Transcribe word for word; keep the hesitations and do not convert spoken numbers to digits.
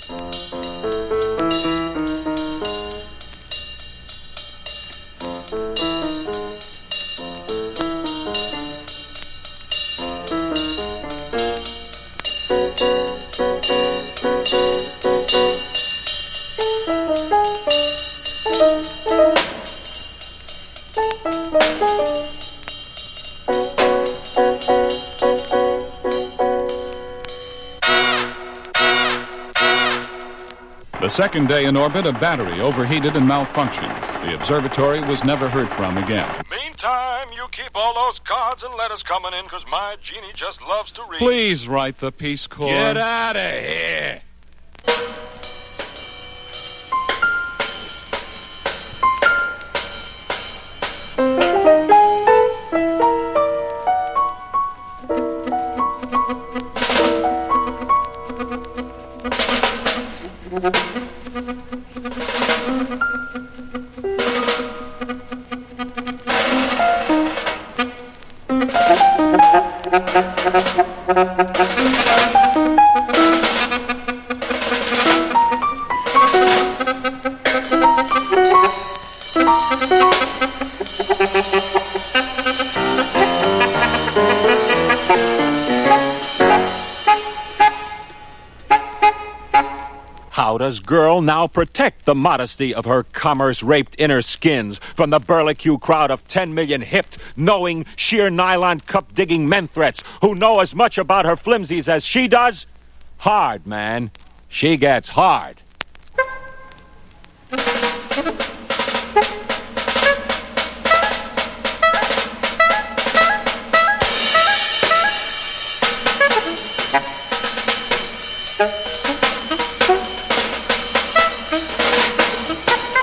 The second day in orbit, a battery overheated and malfunctioned. The observatory was never heard from again. Meantime, you keep all those cards and letters coming in, because my genie just loves to read. Please write the Peace Corps. Get out of here. How does girl now protect the modesty of her commerce-raped inner skins from the burlicue crowd of ten million hipped, knowing, sheer nylon cup-digging men threats who know as much about her flimsies as she does? Hard, man. She gets hard.